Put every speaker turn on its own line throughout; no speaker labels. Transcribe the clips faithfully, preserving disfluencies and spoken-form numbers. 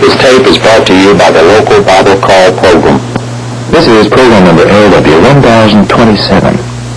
This tape is brought to you by the local Bible Call program. This is program number L W one thousand twenty-seven.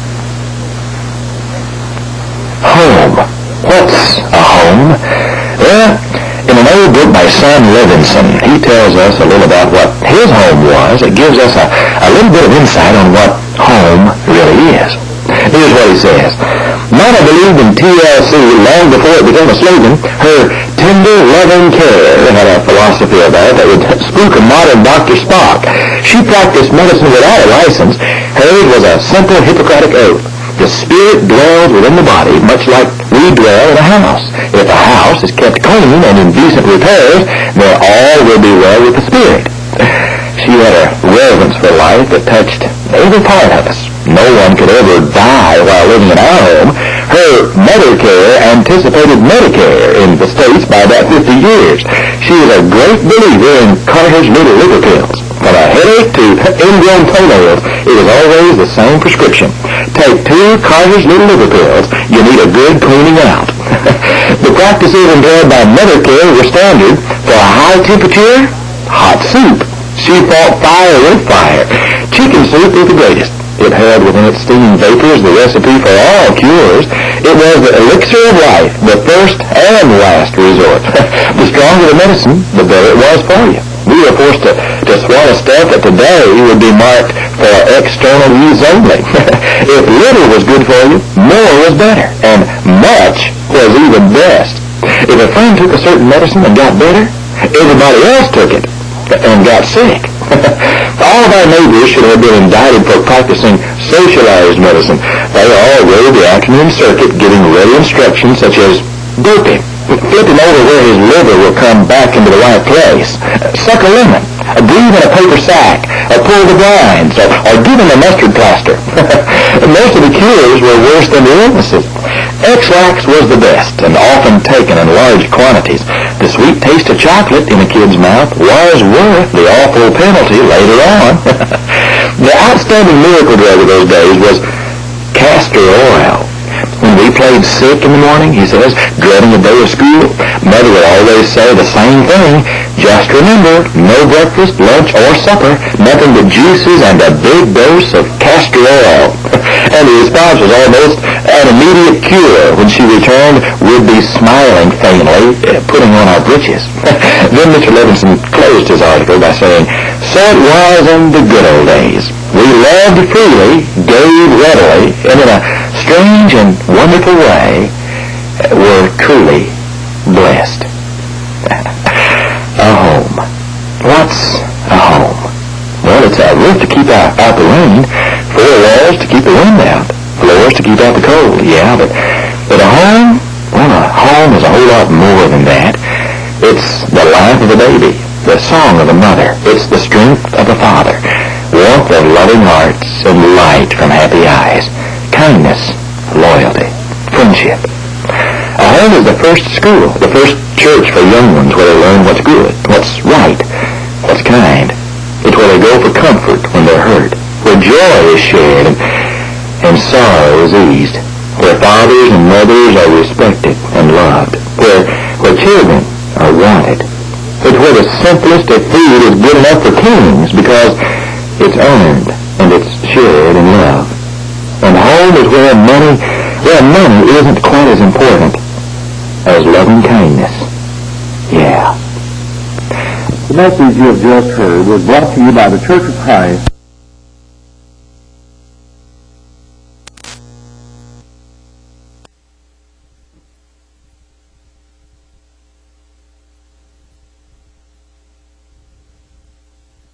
Home. What's a home? Well, in an old book by Sam Levinson, he tells us a little about what his home was. It gives us a, a little bit of insight on what home really is. Here's what he says. Mama believed in T L C long before it became a slogan. Her tender, loving care had a philosophy of that that would spook a modern Doctor Spock. She practiced medicine without a license. Hers was a simple Hippocratic oath. The spirit dwells within the body, much like we dwell in a house. If a house is kept clean and in decent repairs, then all will be well with the spirit. She had a reverence for life that touched every part of us. No one could ever die while living in our home. Her Medicare anticipated Medicare in the States by about fifty years. She was a great believer in Carter's Little Liver Pills. From a headache to ingrown toenails, it was always the same prescription. Take two Carter's Little Liver Pills, you need a good cleaning out. The practices employed by Medicare were standard. For a high temperature, hot soup. She fought fire with fire. Chicken soup was the greatest. It held within its steaming vapors the recipe for all cures. It was the elixir of life, the first and last resort. The stronger the medicine, the better it was for you. We were forced to, to swallow stuff that today would be marked for external use only. If little was good for you, more was better, and much was even best. If a friend took a certain medicine and got better, everybody else took it and got sick. All of our neighbors should have been indicted for practicing socialized medicine. They all rode the afternoon circuit giving ready instructions such as dope him, flip him over where his liver will come back into the right place, suck a lemon, breathe in a paper sack, or pull the blinds, or, or give him a mustard plaster. Most of the cures were worse than the illnesses. X-Lax was the best and often taken in large quantities. The sweet taste of chocolate in a kid's mouth was worth the awful penalty later on. The outstanding miracle drug of those days was castor oil. When we played sick in the morning, he says, dreading a day of school, Mother would always say the same thing. Just remember, no breakfast, lunch, or supper, nothing but juices and a big dose of castor oil. And the response was almost an immediate cure. When she returned, we'd be smiling faintly, putting on our breeches. Then Mister Levinson closed his article by saying, so it was in the good old days. We loved freely, gave readily, and in a strange and wonderful way, were truly blessed. A home. What's a home? Well, it's a roof to keep out, out the rain, four walls to keep the wind out, floors to keep out the cold. Yeah, but, but a home, well, a home is a whole lot more than that. It's the life of a baby, the song of a mother. It's the strength of a father, warmth of loving hearts, and light from happy eyes, kindness, loyalty, friendship. A home is the first school, the first church for young ones where they learn what's good, what's right, what's kind. It's where they go for comfort when they're hurt, where joy is shared and, and sorrow is eased, where fathers and mothers are respected and loved, where, where children are wanted. It's where the simplest of food is good enough for kings because it's earned and it's shared in love. And home is where money, where money isn't quite as important as loving kindness. Yeah.
The message you have just heard was brought to you by the Church of Christ